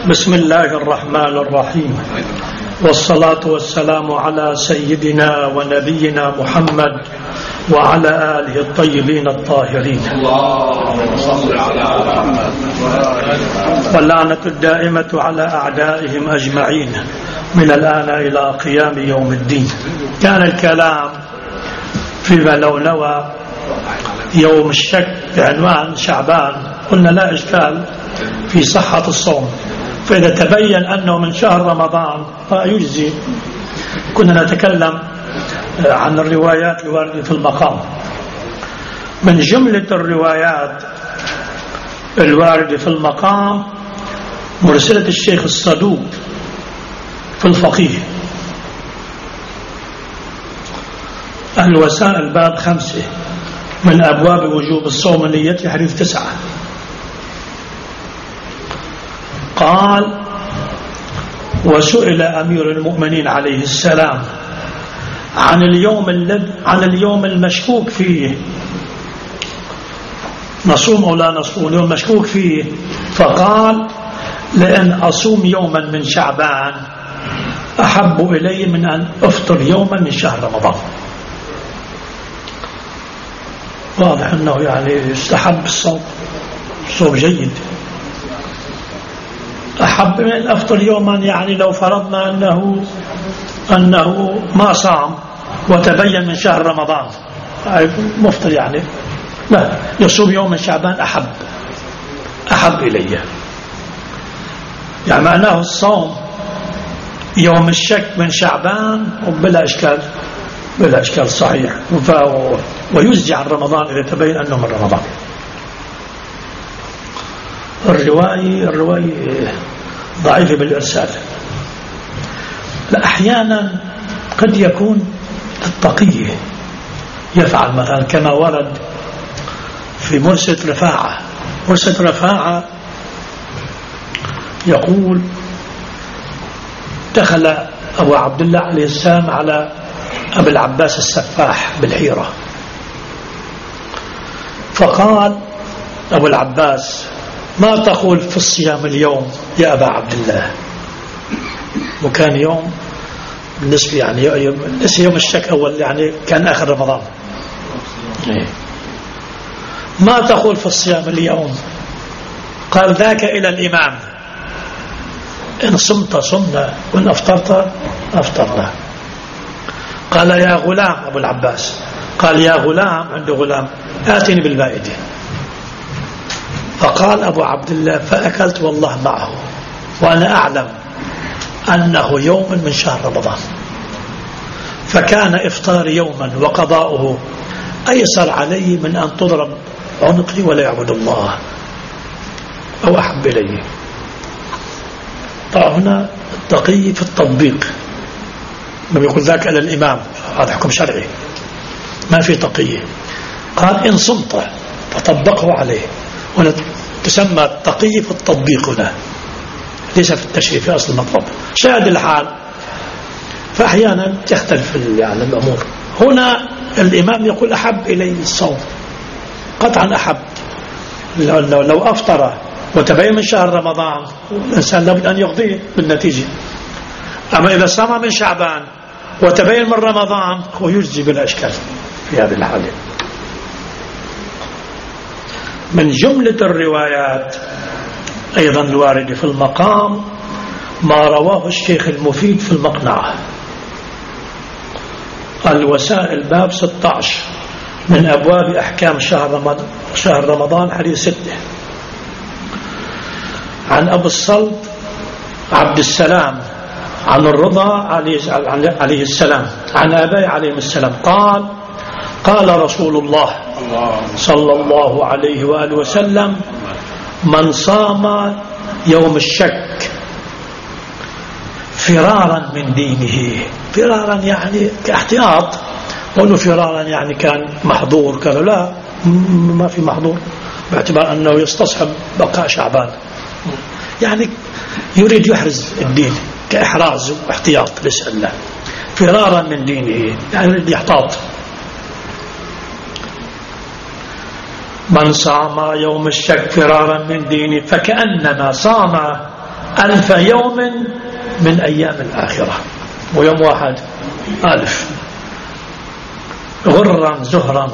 بسم الله الرحمن الرحيم، والصلاة والسلام على سيدنا ونبينا محمد وعلى آله الطيبين الطاهرين، واللعنة الدائمة على أعدائهم أجمعين من الآن إلى قيام يوم الدين. كان الكلام فيما لو نوى يوم الشك بعنوان شعبان، قلنا لا إشكال في صحة الصوم، فإذا تبين أنه من شهر رمضان فيجزي. كنا نتكلم عن الروايات الواردة في المقام. من جملة الروايات الواردة في المقام مرسلة الشيخ الصدوق في الفقيه، الوسائل باب 5 من أبواب وجوب الصوم نيته حديث 9. قال: وسئل أمير المؤمنين عليه السلام عن اليوم المشكوك فيه، نصوم أو لا نصوم اليوم المشكوك فيه، فقال: لأن أصوم يوما من شعبان أحب إلي من أن أفطر يوما من شهر رمضان. واضح أنه يعني يستحب الصوم، صوم جيد، أحب من أن أفطر يوما. يعني لو فرضنا أنه ما صام وتبين من شهر رمضان مفطر، يعني لا، يصوم يوم من شعبان أحب إلي. يعني معناه الصوم يوم الشك من شعبان وبلا إشكال صحيح، ويزجي عن رمضان إذا تبين أنه من رمضان. الرواية ضعيفة بالإرسال. لا، أحيانا قد يكون التقي يفعل مثلا كما ورد في مرسلة رفاعة. مرسلة رفاعة يقول: دخل أبو عبد الله عليه السلام على أبي العباس السفاح بالحيرة، فقال أبو العباس: ما تقول في الصيام اليوم يا أبا عبد الله؟ وكان يوم بالنسبة يعني يوم الشك أول، يعني كان آخر رمضان. ما تقول في الصيام اليوم؟ قال: ذاك إلى الإمام، إن صمت صمنا وإن أفطرت أفطرنا. قال: يا غلام، أبو العباس قال: يا غلام، عنده غلام، آتني بالمائدة. فقال أبو عبد الله: فأكلت والله معه وأنا أعلم أنه يوم من شهر رمضان، فكان إفطار يوما وقضاؤه أيسر علي من أن تضرب عنقي ولا يعبد الله، أو أحب إلي. طبعا هنا التقي في التطبيق، ما بيقول ذاك إلى الإمام، هذا حكم شرعي، ما في تقي. قال: إن صمت فطبقه عليه. هنا تسمى التقي في التطبيق، هنا ليس في التشريع في أصل المطلب. شاهد الحال، فأحيانا تختلف يعني الأمور. هنا الإمام يقول: أحب إلي الصوم، قطعا أحب. لو أفطر وتبين من شهر رمضان الإنسان لابد أن يقضيه بالنتيجة. أما إذا صام من شعبان وتبين من رمضان هو يجزي بلا إشكال في هذه الحالة. من جملة الروايات أيضا الواردة في المقام ما رواه الشيخ المفيد في المقنعة، الوسائل باب 16 من أبواب أحكام شهر رمضان حديث 6. عن أبو الصلت عبد السلام عن الرضا عليه السلام عن أبي عليه السلام قال: قال رسول الله صلى الله عليه وآله وسلم: من صام يوم الشك فرارا من دينه. فرارا يعني كاحتياط، وأنه فرارا يعني كان محظور، كان لا، ما في محظور، باعتبار أنه يستصحب بقاء شعبان، يعني يريد يحرز الدين كإحراز واحتياط لسه، فرارا من دينه يعني يريد يحتاط. من صام يوم الشك فرارا من دينه فكأنما صام 1000 يوم من أيام الآخرة، ويوم واحد 1000 غرا زهرا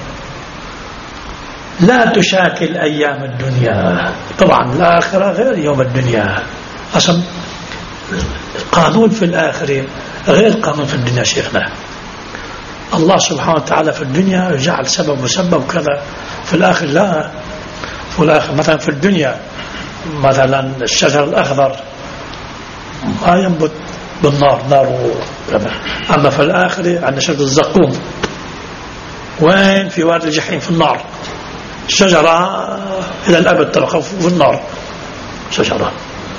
لا تشاكل أيام الدنيا. طبعا الآخرة غير يوم الدنيا، أصلا قانون في الآخرة غير قانون في الدنيا. شيخنا الله سبحانه وتعالى في الدنيا جعل سبب وسبب كذا، في الآخر لا. في الآخر مثلا في الدنيا مثلا الشجر الأخضر ما ينبت بالنار، نار وكذا. أما في الآخر عندنا شجر الزقوم، وين؟ في وادي الجحيم، في النار. شجرة إلى الأبد تبقى في النار، شجرة.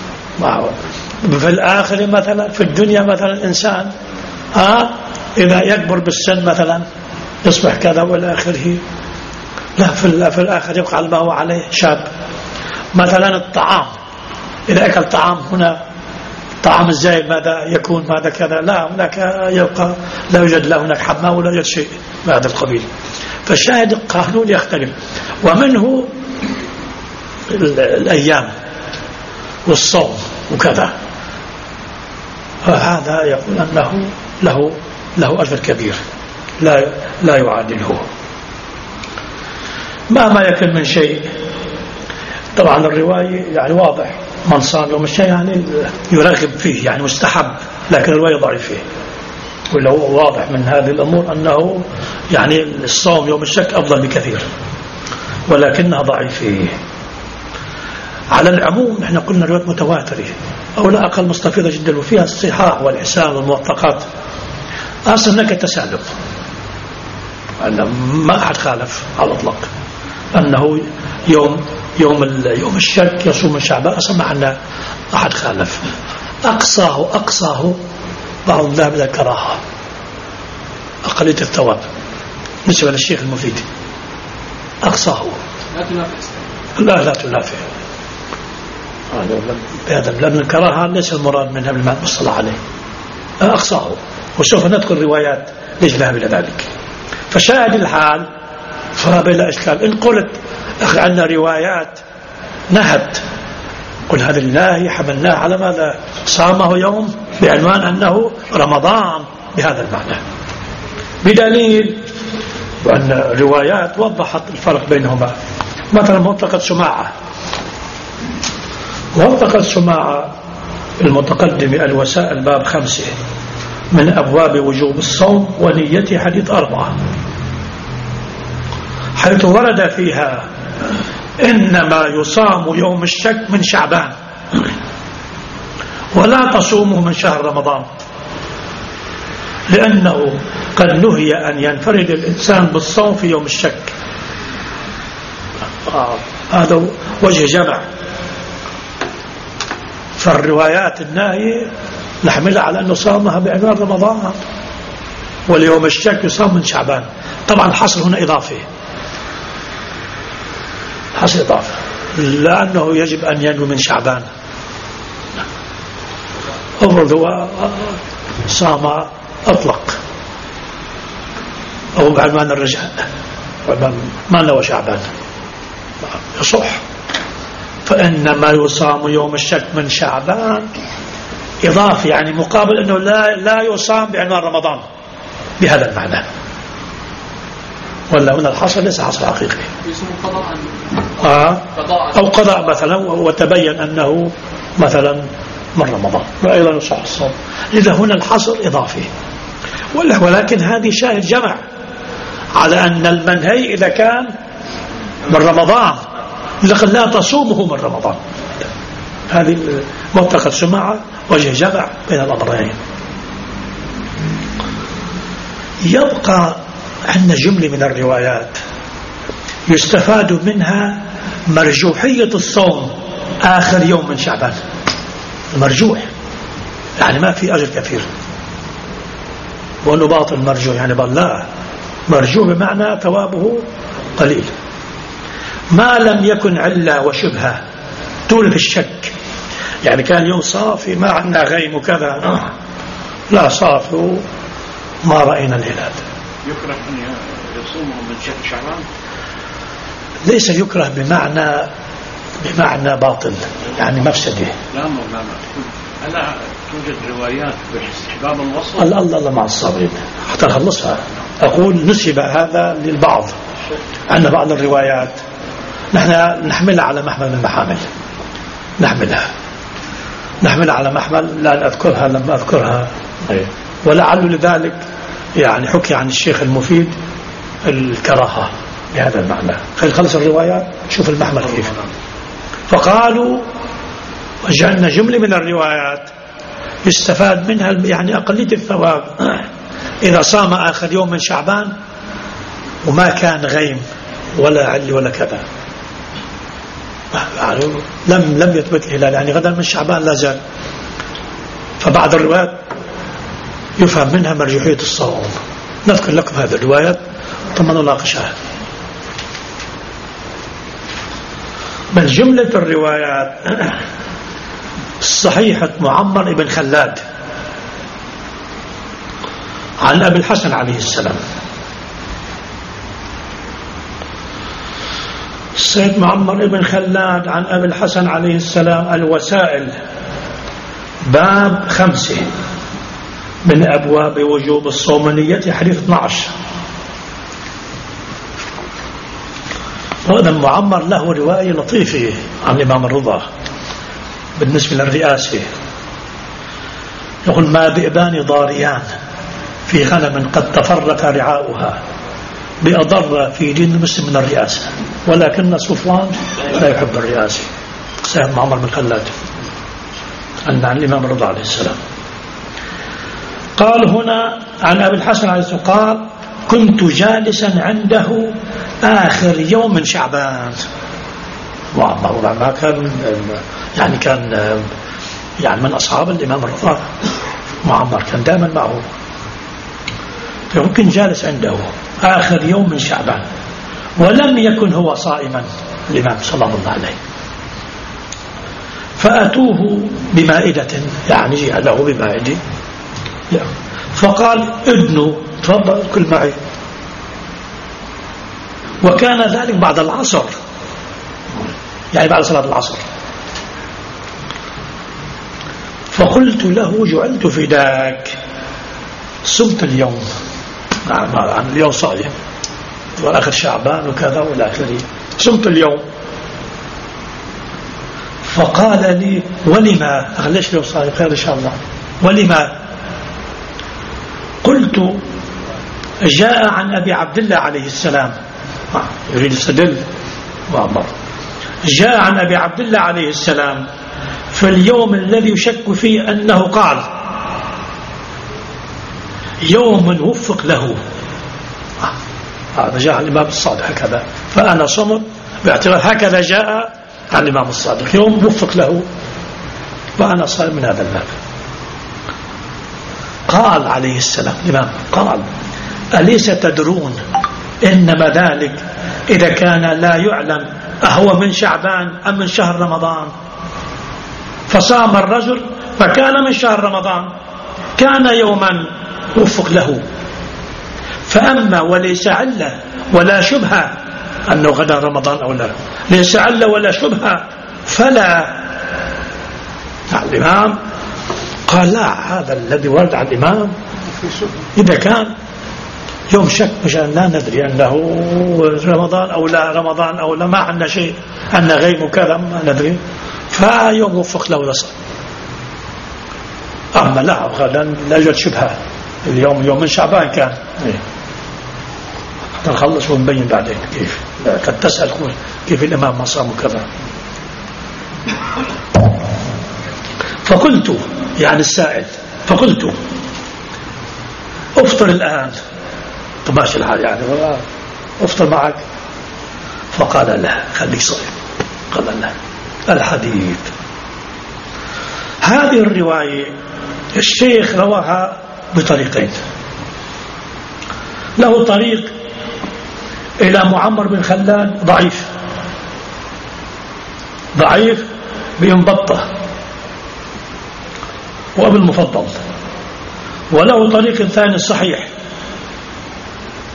في الآخر مثلا في الدنيا مثلا الإنسان إذا يكبر بالسن مثلا يصبح كذا، والآخره لا، في الآخر يبقى على ما هو عليه شاب. مثلا الطعام، إذا أكل طعام هنا طعام الزايد ماذا يكون، ماذا كذا، لا، هناك يبقى لا يوجد، لا هناك حمام ولا يوجد شيء من هذا القبيل. فالشاهد القانون يختلف، ومنه الأيام والصوم وكذا. فهذا يقول أنه له أجر كبير لا يعادله مهما يكن من شيء. طبعا الرواية يعني واضح، من صام يوم الشك يعني يرغب فيه، يعني مستحب، لكن الرواية ضعيفة. ولو واضح من هذه الأمور أنه يعني الصوم يوم الشك أفضل بكثير، ولكنها ضعيفة. على العموم احنا قلنا روايات متواترة أو لا أقل مستفيضة جدا، وفيها الصحاح والإحسان والموثقات. أصلا هناك تسالب، ما أحد خالف على الإطلاق أنه يوم الشك يصوم من شعبان، أصلا ما عندنا أحد خالف. أقصاه بعض ذهب إلى الكراهة، أقلية الثواب بالنسبة للشيخ المفيد. أقصاه لا تنافع بهذا، لأن الكراهة ليس المراد منها بالمعنى المصطلح عليه. أقصاه، وسوف نذكر روايات ليش ذهب إلى ذلك. فشاهد الحال فلا بلا إشكال. إن قلت أخي عندنا روايات نهت، قل هذا الناهي حملناه على ماذا؟ صامه يوم بعنوان أنه رمضان بهذا المعنى، بدليل وأن الروايات وضحت الفرق بينهما. مثلا موثقة سماعة المتقدم الوسائل باب 5 من أبواب وجوب الصوم ونيته حديث 4، حيث ورد فيها إنما يصام يوم الشك من شعبان ولا تصومه من شهر رمضان، لأنه قد نهي أن ينفرد الإنسان بالصوم في يوم الشك. هذا وجه جمع. فالروايات الناهية نحملها على أنه صامها بعنوان رمضان، واليوم الشك يصام من شعبان. طبعا الحصر هنا إضافة، حصر إضافة، لأنه يجب أن ينوي من شعبان. أفرض هو صام أطلق أو بعنوان الرجاء ما نوى شعبان يصح. فإنما يصام يوم الشك من شعبان إضافة، يعني مقابل أنه لا يصام بعنوان رمضان بهذا المعنى. ولا هنا الحصر ليس حصر حقيقي، أو قضاء مثلا وتبين أنه مثلا من رمضان وأيضا يصح الصوم. إذا هنا الحصر إضافي، ولكن هذه شاهد جمع على أن المنهي إذا كان من رمضان لقد لا تصومه من رمضان. هذه موثقة سماعة وجه جمع بين الأمرين. يبقى عندنا جملة من الروايات يستفاد منها مرجوحية الصوم آخر يوم من شعبان. المرجوح يعني ما في أجر كثير، وأنه باطل مرجوح يعني لا، مرجوح بمعنى ثوابه قليل، ما لم يكن علة وشبهة تولد الشك. يعني كان يوم صافي ما عندنا غيم وكذا، لا صافي ما رأينا الهلال. يكره أن يصومه من شهر شعبان؟ ليس يكره بمعنى بمعنى باطل يعني مفسده. لا ألا توجد روايات باستحباب الوصف؟ الله مع الصابرين حتى نخلصها. أقول نسب هذا للبعض، عندنا بعض الروايات نحن نحملها على محمل المحامل، نحملها على محمل لا أذكرها لما أذكرها، ولعل لذلك يعني حكي عن الشيخ المفيد الكراهة بهذا المعنى. خلينا نخلص الروايات شوف المحمل كيف. فقالوا وجعلنا جملة من الروايات يستفاد منها يعني أقلية الثواب إذا صام آخر يوم من شعبان وما كان غيم ولا علي ولا كذا، يعني لم يثبت الهلال، يعني غدا من شعبان لا زال. فبعض الروايات يفهم منها مرجوحية الصوم. نذكر لكم هذه الروايات ثم نناقشها. من جملة الروايات صحيحة معمر بن خلاد عن أبي الحسن عليه السلام. السيد معمر بن خلاد عن أبي الحسن عليه السلام. الوسائل باب 5 من أبواب وجوب الصومنية حديث 12. وهذا معمر له رواية لطيفة عن الإمام الرضا بالنسبة للرئاسة. يقول ما ذئبان ضاريان في غنم قد تفرق رعاؤها بأضر في دين المسلم من الرئاسة، ولكن صفوان لا يحب الرئاسة. سيد معمر بن خلاد عن الإمام الرضا عليه السلام. قال هنا عن أبي الحسن عليه السلام قال كنت جالسا عنده آخر يوم من شعبان. معمر ما كان يعني من أصحاب الإمام الرضا. معمر كان دائما معه، فكنت جالس عنده آخر يوم من شعبان ولم يكن هو صائما الإمام صلى الله عليه. فأتوه بمائدة، يعني جاء له بمائدة، فقال ادنوا تفضل كل معي. وكان ذلك بعد العصر، يعني بعد صلاة العصر. فقلت له جعلت فداك، صمت اليوم، عن اليوم صايم وآخر شعبان وكذا والآخرين، صمت اليوم. فقال لي ولما؟ ليش اليوم صايم؟ خير إن شاء الله. ولما؟ قلت جاء عن أبي عبد الله عليه السلام، يريد يستدل معمر، جاء عن أبي عبد الله عليه السلام في اليوم الذي يشك فيه أنه قال يوم وفق له. هذا جاء الإمام الصادق هكذا، فأنا صمت باعتبار هكذا جاء عن الإمام الصادق يوم وفق له، وأنا صائم من هذا الباب. قال عليه السلام الإمام قال أليس تدرون إنما ذلك إذا كان لا يعلم أهو من شعبان أم من شهر رمضان، فصام الرجل فكان من شهر رمضان كان يوما وفق له. فأما وليس علة ولا شبهة أنه غدا رمضان أو لا، ليس علة ولا شبهة فلا. الإمام قال لا، هذا الذي ورد عن الإمام إذا كان يوم شك مشان لا ندري أنه رمضان أو لا، رمضان أو لا، ما عندنا شيء، عندنا غيب وكذا ما ندري، فيوم وفق له يصل. أما لا يوجد شبهة، اليوم يوم من شعبان كان. حتى نخلص ونبين بعدين كيف. قد تسأل كيف الإمام ما صام كذا. فقلت يعني السائل، فقلت افطر الآن، ماشي الحال يعني افطر معك. فقال لا خليك صائم. قال لا. الحديث هذه الرواية الشيخ رواها بطريقين. له طريق إلى معمر بن خلاد ضعيف بن بطة وأبو المفضل، وله طريق ثاني صحيح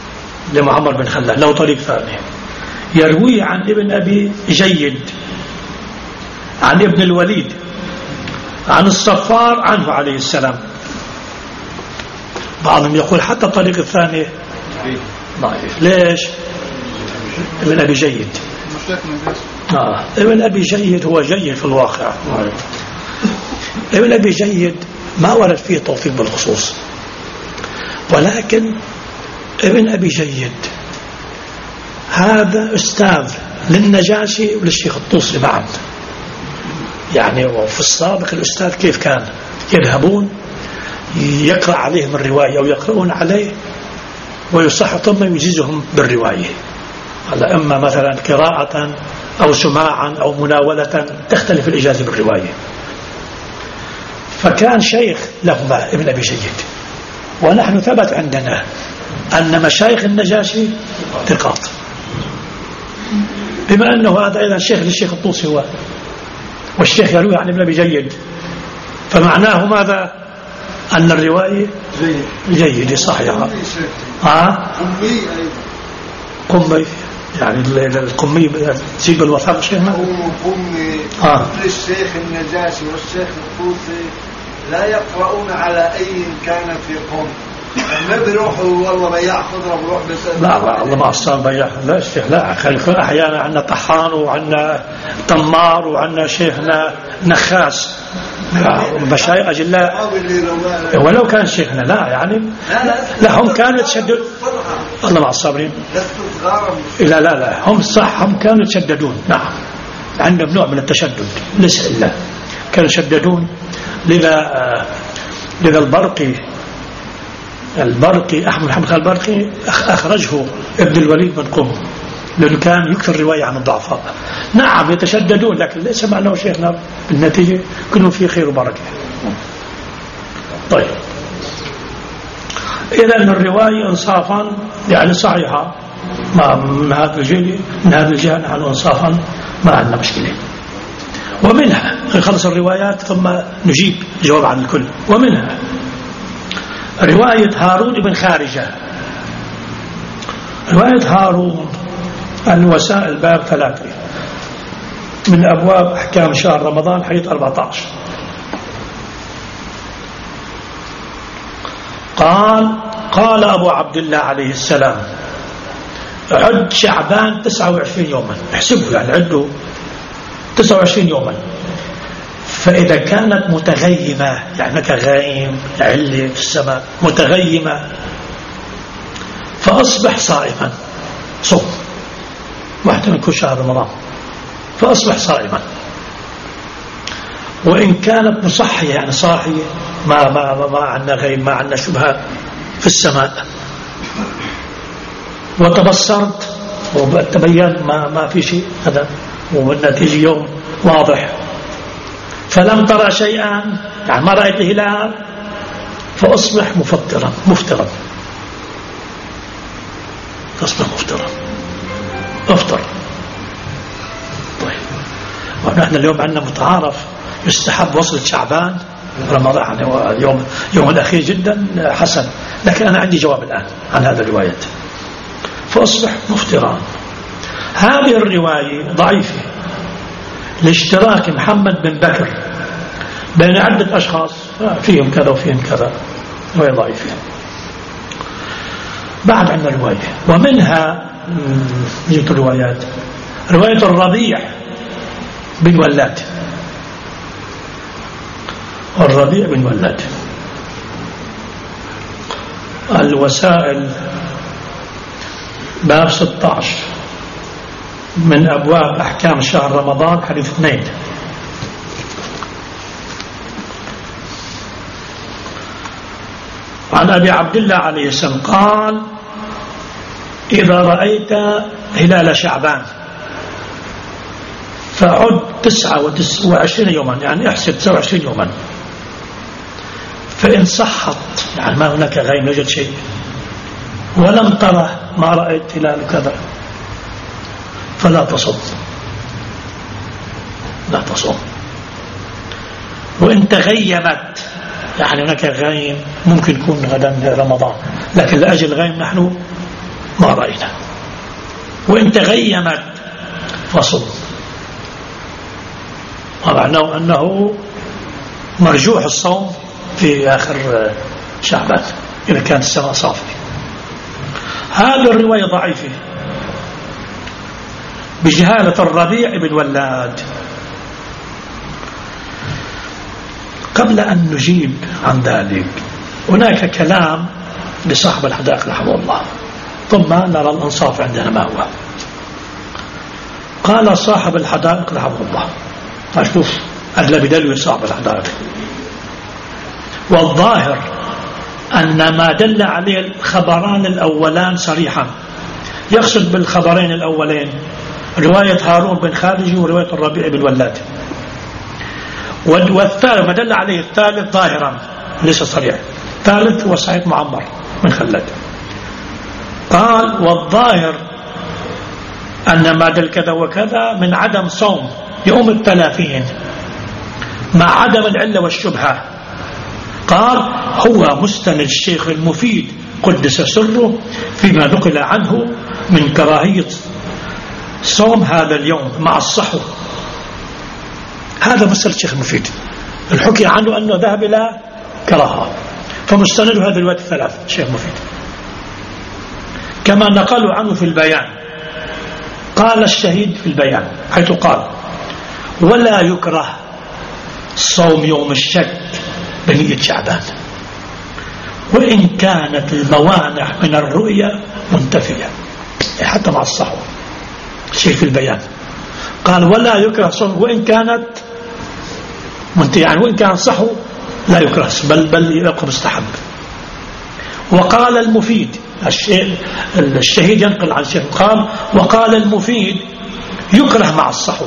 لمعمر بن خلاد، له طريق ثاني يروي عن ابن أبي جيد عن ابن الوليد عن الصفار عنه عليه السلام. بعضهم يقول حتى الطريق الثاني ضعيف. ليش؟ ابن أبي جيد. ابن أبي جيد هو جيد في الواقع. ابن أبي جيد ما ورد فيه توثيق بالخصوص، ولكن ابن أبي جيد هذا أستاذ للنجاشي وللشيخ الطوسي معا. يعني وفي السابق الأستاذ كيف كان يذهبون يقرأ عليهم الرواية أو يقرؤون عليه ويصح ثم يجيزهم بالرواية، على إما مثلا قراءة أو سماعا أو مناولة تختلف الإجازة بالرواية. فكان شيخ لهما ابن أبي جيد، ونحن ثبت عندنا أن مشايخ النجاشي ثقات، بما أنه هذا أيضا شيخ للشيخ الطوسي هو، والشيخ يروي عن ابن أبي جيد، فمعناه ماذا؟ أن الرواية جيد صحيحة. قمي يعني القمي تجيب الوثاق شيخنا قمي الشيخ النجاشي والشيخ الطوسي لا يقرؤون على أي كان في قم، ما بيروحوا والله بياع خضرة بروح بس. لا الله ما أصلا بياع، لا الشيخ لا، أحيانا عندنا طحان وعندنا تمار وعندنا شيخنا نخاس مشايخ أجلاء، ولو كان شيخنا لا يعني لا هم كانوا يتشددون. الله مع الصابرين. لا هم صح هم كانوا يتشددون. نعم عندهم نوع من التشدد ليس إلا كانوا يشددون. لذا البرقي أحمد محمد البرقي أخرجه ابن الوليد من قم، لأنه كان يكثر الرواية عن الضعفاء. نعم يتشددون، لكن ليس معناه شيخنا بالنتيجة كلهم في خير وبركة. طيب إذن الرواية إنصافا يعني صحيحة من هذا الجهة نحن إنصافا ما عندنا مشكلة. ومنها نخلص الروايات ثم نجيب جواب عن الكل. ومنها رواية هارون بن خارجة. رواية هارون الوسائل باب 3 من أبواب أحكام شهر رمضان حديث 14. قال أبو عبد الله عليه السلام عد شعبان 29 يوما، احسبوا يعني عدوا 29 يوما، فإذا كانت متغيمة يعني كغائم علة في السماء متغيمة فأصبح صائما، صوم واحد من كل شهر رمضان، فأصبح صائما. وإن كانت مصحية يعني صاحية ما عندنا غيم ما عندنا شبهات في السماء، وتبصرت وتبين ما في شيء هذا والنتيجة يوم واضح، فلم ترى شيئا يعني ما رأيت هلال فأصبح مفطرا تصبح مفطرا افطر. طيب ونحن اليوم عندنا متعارف يستحب وصل شعبان رمضان يعني يوم الأخير جدا حسن، لكن أنا عندي جواب الآن عن هذا الرواية. فأصبح مفطرا. هذه الرواية ضعيفة لاشتراك محمد بن بكر بين عدة أشخاص فيهم كذا وفيهم كذا، رواية ضعيفة. بعد عندنا رواية ومنها جبت الروايات. رواية الربيع بن ولاد، الربيع بن ولاد الوسائل باب 16 من أبواب أحكام شهر رمضان حديث 2. عن أبي عبد الله عليه السلام قال إذا رأيت هلال شعبان فعد 29 يوما يعني احسب 29 يوما، فإن صحت يعني ما هناك غير نجد شيء ولم تره ما رأيت هلال كذا فلا تصم، لا تصم. وإن تغيمت يعني هناك غيم ممكن يكون غدا رمضان لكن لأجل غيم نحن ما رأينا، وإن تغيمت فصم. ومعناه أنه مرجوح الصوم في آخر شعبان إذا كانت السماء صافية. هذه الرواية ضعيفة بجهالة الربيع بن ولاد. قبل أن نجيب عن ذلك هناك كلام لصاحب الحدائق رحمه الله، ثم نرى الإنصاف عندنا ما هو. قال صاحب الحدائق رحمه الله، أشوف أهل بدلوي صاحب الحدائق، والظاهر أن ما دل عليه الخبران الأولان صريحا، يقصد بالخبرين الأولين رواية هارون بن خارجي ورواية الربيع بن ولاد، والثالث ما دل عليه الثالث ظاهرا ليس صريح، ثالث هو سعيد معمر بن خلاد. قال والظاهر أن ما دل كذا وكذا من عدم صوم يوم الثلاثين مع عدم العلة والشبهة. قال هو مستند الشيخ المفيد قدس سره فيما نقل عنه من كراهية صوم هذا اليوم مع الصحو. هذا مستند الشيخ المفيد، الحكي عنه أنه ذهب إلى كراهة، فمستند هذا الوقت الثلاث الشيخ المفيد. كما نقلوا عنه في البيان، قال الشهيد في البيان حيث قال ولا يكره صوم يوم الشك بنية شعبان وإن كانت الموانع من الرؤية منتفية، حتى مع الصحوة. الشيخ في البيان قال ولا يكره صوم وإن كانت منتهية، يعني وإن كان صحو لا يكره بل يبقى مستحب. وقال المفيد الشهيد ينقل عن الشيخ قال وقال المفيد يكره مع الصحو،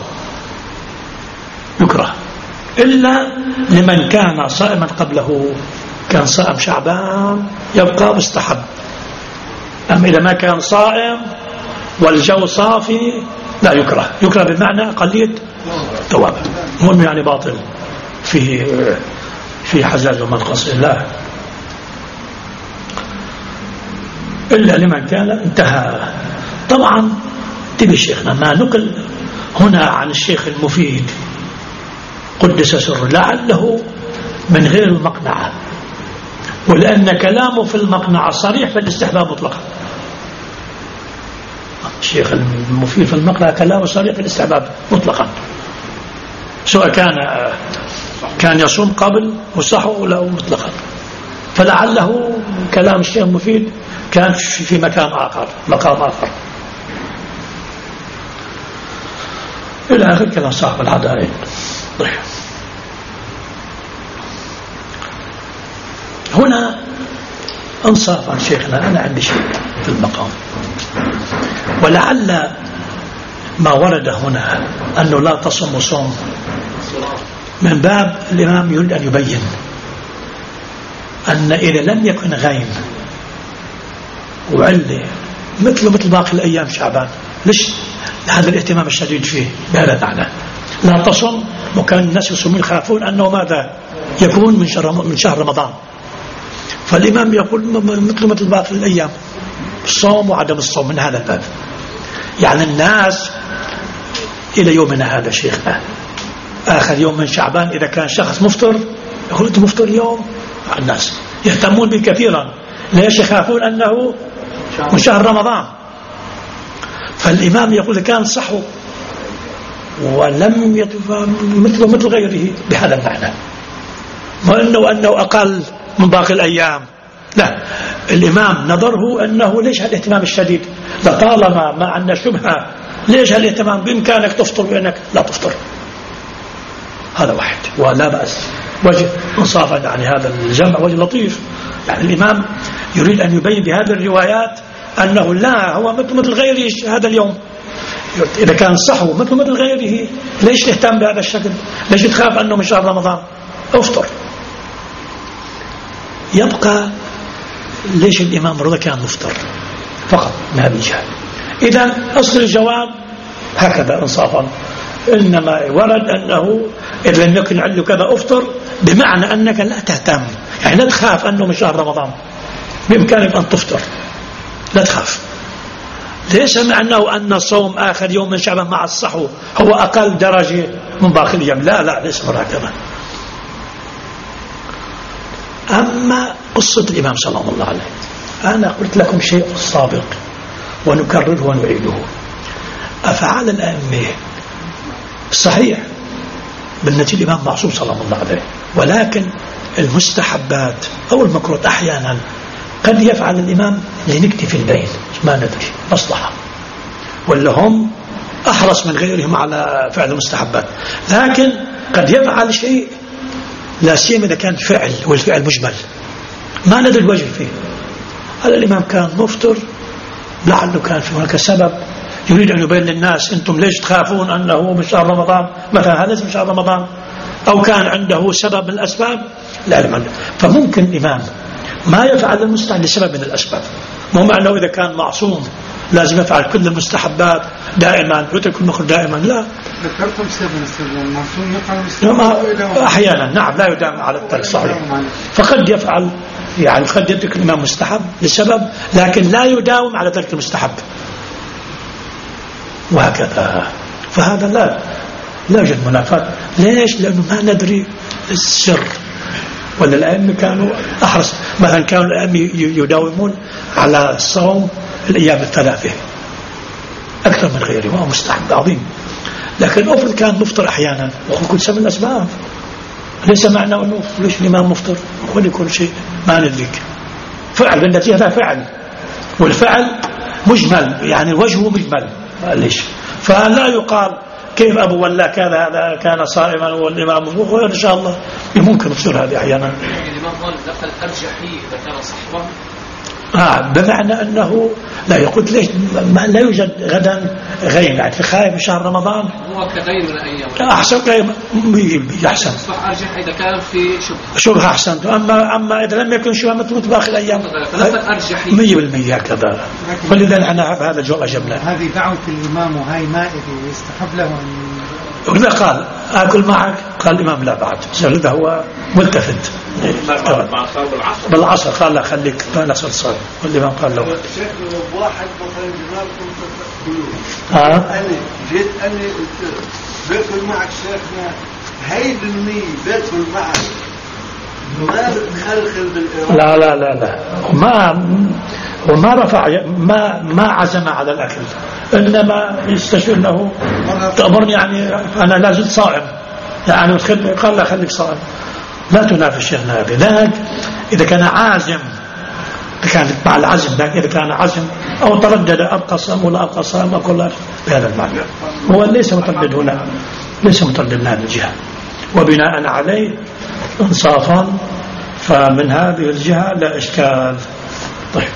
يكره إلا لمن كان صائما قبله، كان صائم شعبان يبقى مستحب. أما إذا ما كان صائم والجو صافي لا يكره، يكره بمعنى قليل ثوابه، مهم يعني باطل في حزاز ومنقص، لا إلا لمن كان انتهى. طبعا تبي شيخنا ما نقل هنا عن الشيخ المفيد قدس سره لعله من غير المقنعة، ولأن كلامه في المقنعة صريح في الاستحباب مطلقا. الشيخ المفيد في المقنعة كلامه صريح في الاستحباب مطلقا، سواء كان يصوم قبل وصحو له مطلقا. فلعله كلام الشيخ المفيد كان في مكان آخر، مقام آخر. إلى آخر كلام صاحب الحدائق. هنا انصاف عن شيخنا، أنا عندي شيء في المقام، ولعل ما ورد هنا أنه لا تصم صوم من باب الإمام يريد أن يبين أن إذا لم يكن غيم وعلة مثل باقي الأيام شعبان، ليش هذا الاهتمام الشديد فيه بهذا المعنى؟ لا تصم، وكان الناس يصومون يخافون أنه ماذا يكون من شهر رمضان، فالإمام يقول مثل باقي الأيام الصوم وعدم الصوم من هذا الباب. يعني الناس إلى يومنا هذا شيخنا آخر يوم من شعبان إذا كان شخص مفطر يقول أنت مفطر اليوم، الناس يهتمون به كثيرا، ليش؟ يخافون أنه من شهر رمضان. فالإمام يقول كان صحو ولم مثل غيره بهذا المعنى، وأنه أقل من باقي الأيام، لا، الإمام نظره أنه ليش هالاهتمام الشديد؟ لطالما ما عندنا شبهة ليش هالاهتمام؟ بإمكانك تفطر بأنك لا تفطر، هذا واحد ولا بأس. وجه انصافا يعني هذا الجمع وجه لطيف، يعني الإمام يريد أن يبين بهذه الروايات أنه لا، هو مثل غيره هذا اليوم، إذا كان صحو مثل غيره ليش تهتم بهذا الشكل؟ ليش تخاف أنه من شهر رمضان؟ افطر. يبقى ليش الإمام رضا كان مفطر فقط من هذه الجهة؟ إذن أصل الجواب هكذا انصافا، إنما ورد أنه إذا لم يكن علو كذا أفطر، بمعنى أنك لا تهتم، يعني لا تخاف أنه من شهر رمضان، بإمكانك أن تفطر، لا تخاف. ليس معناه أن صوم آخر يوم من شعبان مع الصحو هو أقل درجة من باقي الأيام، لا ليس هكذا. أما قصة الإمام صلى الله عليه وسلم، أنا قلت لكم شيء سابق ونكرره ونعيده. أفعال الأئمة صحيح بالنتيجة الإمام معصوم صلى الله عليه، ولكن المستحبات أو المكروه أحيانا قد يفعل الإمام لنكتة في البين ما ندري مصلحة، ولا هم أحرص من غيرهم على فعل المستحبات، لكن قد يفعل شيء لا سيما إذا كان فعل والفعل مجمل ما ندري الوجه فيه. هذا الإمام كان مفطر لعله كان في هناك سبب يريد أن يبين للناس أنتم ليش تخافون أنه من شهر رمضان مثلا، هذا من شهر رمضان، أو كان عنده سبب من الأسباب لا علم عنه. فممكن الإمام ما يفعل المستحب لسبب من الأسباب، مو معنى إذا كان معصوم لازم يفعل كل المستحبات دائما ويترك المكروه دائما، لا. ذكرتم سبب المعصوم يقع أحيانا نعم لا يدام على الترك صحيح، فقد يفعل يعني قد يترك الإمام مستحب لسبب لكن لا يداوم على ترك المستحب وهكذا. فهذا لا يوجد منافاة. ليش؟ لأنه ما ندري السر، ولا الأئمة كانوا أحرص. مثلا كانوا الأئمة يداومون على الصوم الأيام الثلاثة أكثر من غيره وهو مستحب عظيم، لكن أفرض كان مفطر أحيانا وكل سبب من الأسباب، ليس معنى أنه ليش الإمام مفطر ولا يكون شيء ما ندرك. فعل بالنتيجة هذا فعل، والفعل مجمل يعني وجهه مجمل ليش، فلا يقال كيف أبو ولا هذا كان صائما والإمام إن شاء الله ممكن تصير هذه أحيانا. الإمام قال دخل أرجحي إذا كان صحوا بمعنى أنه لا يقول ليش لا يوجد غدا غيم يعني في خايف في شهر رمضان هو كغير من الأيام أحسن غيم أحسن أصبح أرجح إذا كان في شبهة أحسن. أما إذا لم يكن شبهة مثبوت باقي الأيام أرجحي 100% هكذا. ولذا أنا هذا الجواب أجبنا. هذه دعوة الإمام وهي مائدة ويستحب له أن وإذا قال آكل معك قال الإمام لا بعد، هذا هو ملتفت بالعصر قال لا خليك ما نصل صار، والإمام قال له شكله واحد مثلا جمالكم تأكلون أنا جيت أنا قلت باكل معك شيخنا هاي بالمية باكل معك ما بتخلخل بالإرادة لا وما رفع ما عزم على الأكل، إنما يستشعر أنه تأمرني يعني أنا لا زلت صائم يعني قال لا خليك صائم، لا تنافي شيخنا هذه. ذاك إذا كان عازم كانت مع العزم، لكن إذا كان عزم أو تردد أبقى صائم ولا أبقى صائم أقول بهذا المعنى. هو ليس متردد هنا، ليس متردد من هذه الجهة، وبناء عليه انصافا فمن هذه الجهة لا إشكال. طيب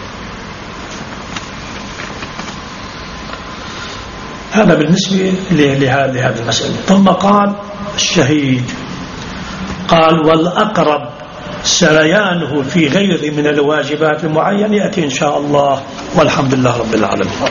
هذا بالنسبة لهذه المسألة. ثم قال الشهيد قال والأقرب سريانه في غير من الواجبات المعينة يأتي إن شاء الله، والحمد لله رب العالمين.